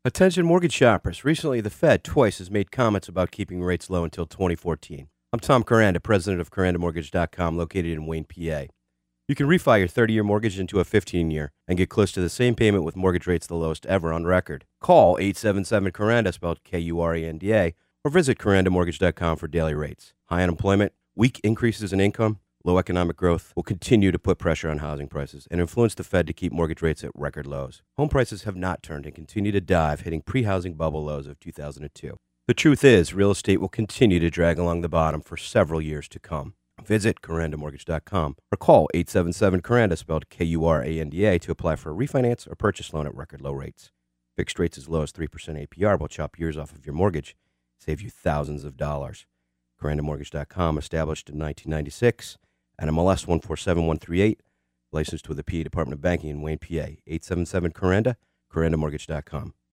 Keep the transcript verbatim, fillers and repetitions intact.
Attention mortgage shoppers. Recently, the Fed twice has made comments about keeping rates low until twenty fourteen. I'm Tom Coranda, president of Coranda Mortgage dot com, located in Wayne, P A. You can refi your thirty-year mortgage into a fifteen-year and get close to the same payment with mortgage rates the lowest ever on record. Call eight seven seven Coranda, spelled K U R A N D A, or visit Coranda Mortgage dot com for daily rates. High unemployment, weak increases in income, low economic growth will continue to put pressure on housing prices and influence the Fed to keep mortgage rates at record lows. Home prices have not turned and continue to dive, hitting pre-housing bubble lows of two thousand two. The truth is, real estate will continue to drag along the bottom for several years to come. Visit Coranda Mortgage dot com or call eight seven seven Coranda, spelled K U R A N D A, to apply for a refinance or purchase loan at record low rates. Fixed rates as low as three percent A P R will chop years off of your mortgage, save you thousands of dollars. Coranda Mortgage dot com, established in nineteen ninety-six, N M L S one four seven one three eight, licensed with the P A Department of Banking in Wayne, P A. eight seven seven Coranda, Coranda Mortgage dot com.